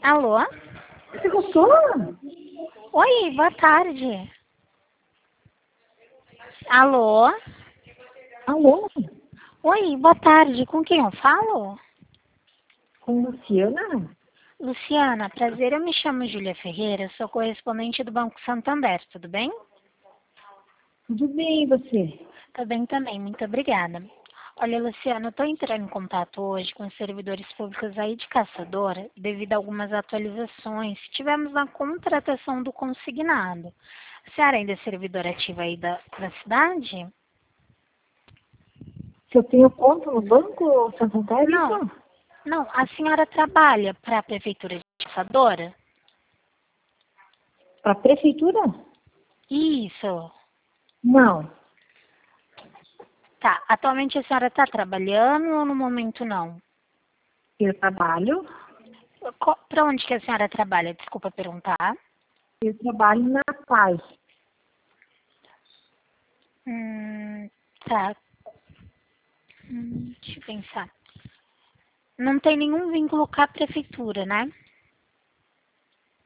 Alô? Você gostou? Oi, boa tarde. Alô? Alô? Oi, boa tarde. Com quem eu falo? Com Luciana? Luciana, prazer. Eu me chamo Júlia Ferreira, sou correspondente do Banco Santander, tudo bem? Tudo bem, e você? Tô bem também, muito obrigada. Olha, Luciana, eu estou entrando em contato hoje com os servidores públicos aí de Caçadora devido a algumas atualizações que tivemos na contratação do consignado. A senhora ainda é servidora ativa aí da cidade? Se eu tenho conta no Banco Santander, Não, isso? não. A senhora trabalha para a Prefeitura de Caçadora? Para a prefeitura? Isso. Não. Tá. Atualmente a senhora está trabalhando ou no momento não? Eu trabalho. Para onde que a senhora trabalha? Desculpa perguntar. Eu trabalho na Paz. Tá. Deixa eu pensar. Não tem nenhum vínculo com a prefeitura, né?